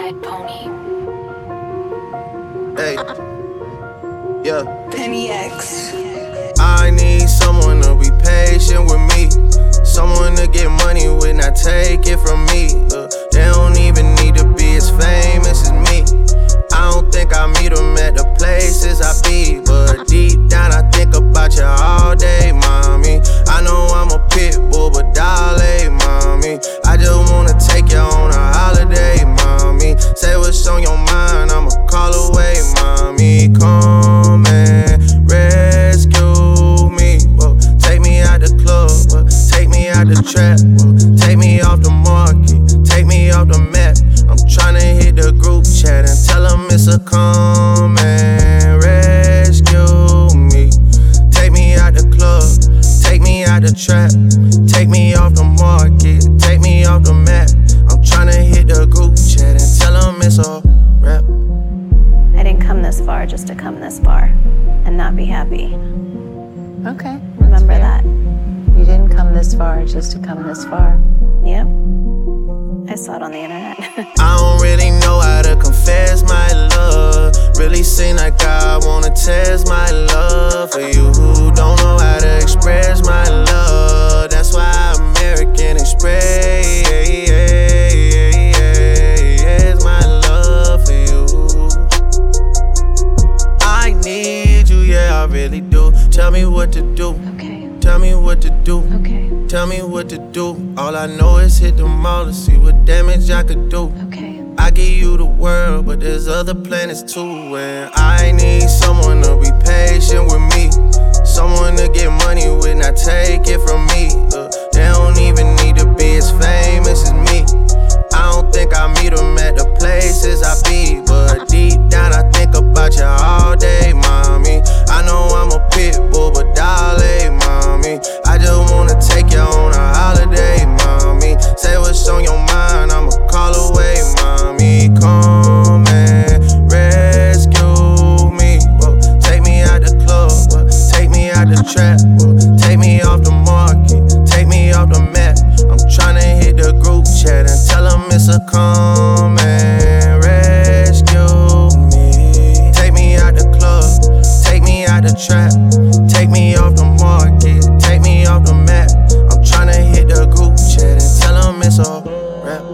Red Pony. Hey, yeah. Penny X. I need someone to be patient with me. Someone to get money with, not take it from me. They don't even need to be as famous as me. I don't think I meet them at the places I be, but deep down I think about you all day, mommy. I know I'm a pit bull, but darling, mommy, I just wanna take you on a holiday, mommy. Say what's on your mind, I'ma call away, mommy. Come and rescue me. Whoa, take me out the club, whoa, take me out the trap, whoa, take me off the market, take me off the map. I'm tryna hit the group chat and tell them it's a come and rescue me. Take me out the club, take me out the trap, take me off the market, take me off the map. I'm tryna hit the group chat and tell them it's a rap. I didn't come this far just to come this far and not be happy. Okay. Remember that. You didn't come this far just to come this far. Yep. I saw it on the internet. I don't really know how to confess my love. Really seem like I wanna test my love for you who don't know how to express my love. That's why American Express my love for you. I need you, yeah, I really do. Tell me what to do. Okay. Tell me what to do. Okay. Tell me what to do. All I know is hit the mall to see what damage I could do. Okay. I give you the world, but there's other planets too. And I need someone to be patient with me. Someone to get money with, not take it from me. They don't even need to be as famous as me. I don't think I meet them at the places I be, but deep down I think about you all day, mommy. I know I'm a pit bull, but darling, mommy, I just wanna take you on a holiday, mommy. Say what's on your mind, I'ma call away, mommy. Come and rescue me. Whoa, take me out the club, whoa, take me out the trap, whoa, take me off the market, take me off the map. I'm tryna hit the group chat and tell them it's a come and rescue me. Take me out the club, take me out the trap, take me off the market, take me off the map. I'm tryna hit the group chat and tell them it's a rap.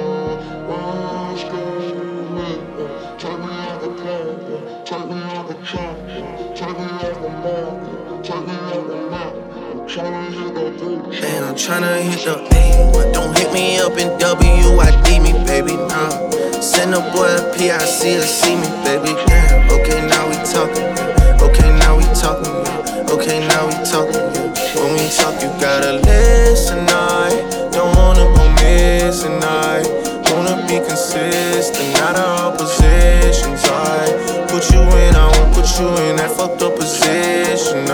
And I'm tryna hit the A. Don't hit me up in WID me, baby, nah. Send a boy a PIC to see me, baby, damn. Okay, now we talking, yeah. Okay, now we talking, yeah. Okay, now we talking, yeah. When we talk, you gotta listen, I don't wanna go missing, I wanna be consistent, not all positions, I put you in, I won't put you in that fucked up position,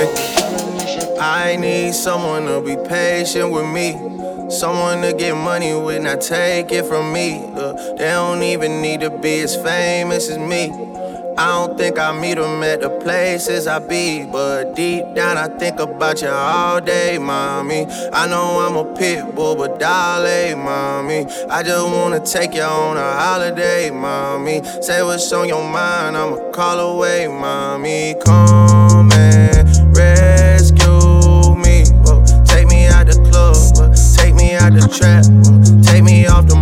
I need someone to be patient with me. Someone to get money with, not take it from me. They don't even need to be as famous as me. I don't think I meet them at the places I be, but deep down I think about you all day, mommy. I know I'm a pit bull, but darling, mommy, I just wanna take you on a holiday, mommy. Say what's on your mind, I'ma call away, mommy. Come and rescue me. Whoa, take me out the club, whoa, take me out the trap, whoa, take me off the